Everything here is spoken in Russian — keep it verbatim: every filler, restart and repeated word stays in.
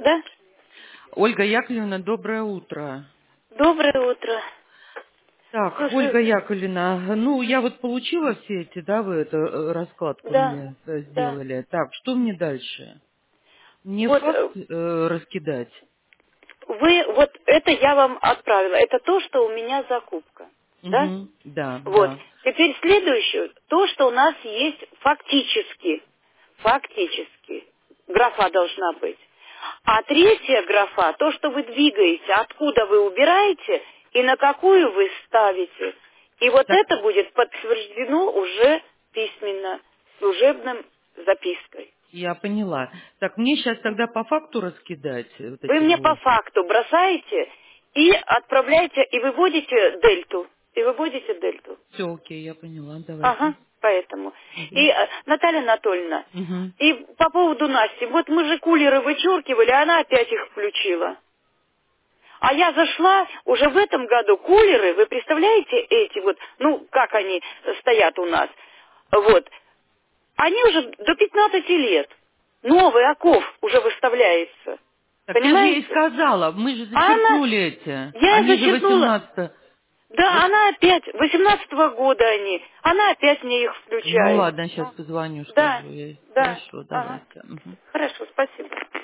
Да? Ольга Яковлевна, доброе утро. Доброе утро. Так, Слушаю. Ольга Яковлевна, ну, я вот получила все эти, да, вы эту э, раскладку Да, мне э, да. сделали. Так, что мне дальше? Мне Вот факт э, э, раскидать? вы, вот это я вам отправила. Это то, что у меня закупка. Да? Угу, да, Вот. да. Теперь следующее. То, что у нас есть фактически. Фактически. Графа должна быть. А третья графа, то, что вы двигаете, откуда вы убираете и на какую вы ставите. И вот Так, это будет подтверждено уже письменно служебным запиской. я поняла. Так, мне сейчас тогда по факту раскидать э, вот Вы эти мне по две. факту бросаете и отправляете, и выводите дельту. И выводите дельту. Все, окей, я поняла, Ага, давайте. поэтому. Угу. И, э, Наталья Анатольевна, Угу. и по поводу Насти, вот мы же кулеры вычеркивали, а она опять их включила. А я зашла, уже в этом году кулеры, вы представляете эти вот, ну, как они стоят у нас, вот, они уже до пятнадцати лет. Новый оков уже выставляется. Так я же ей Понимаете? сказала, мы же А она, зачеркнули эти. я Они же зачеркнула, восемнадцатого. да, она опять, восемнадцатого года они, она опять мне их Ну включает. ладно, сейчас позвоню, Да, скажу ей. да, Хорошо, ага. давайте. Мгм. Хорошо, спасибо.